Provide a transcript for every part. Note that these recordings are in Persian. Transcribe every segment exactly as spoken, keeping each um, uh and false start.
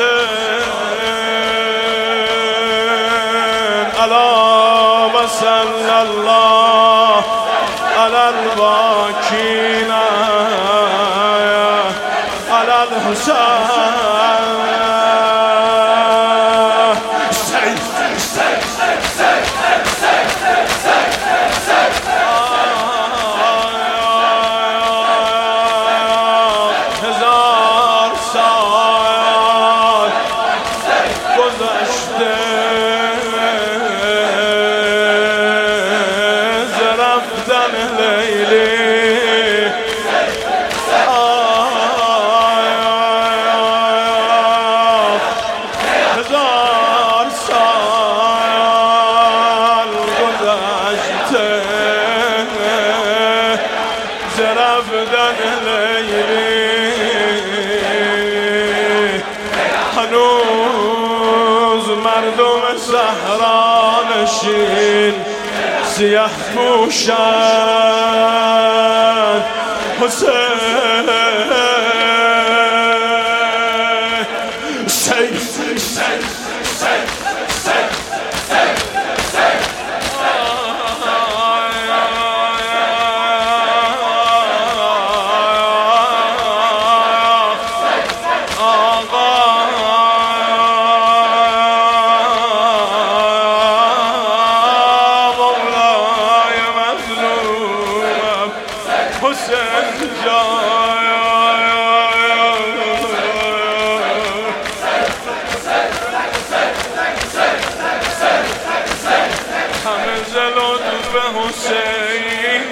الا و صلی الله علی الباکین علی الحسین. هزار سال گذشته ز رفتن لیلی، هزار سال گذشته ز رفتن لیلی، هنوز مردم صحرا نشین سیه پوشند حسین. سیف حسین جای همه زلون به حسین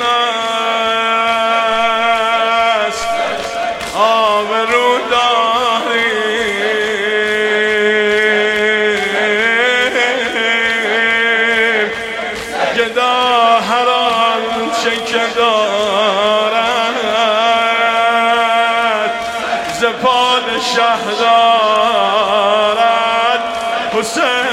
است، آبرو داریم گدا هر آنچه که دارد ز پادشه دارد حسین.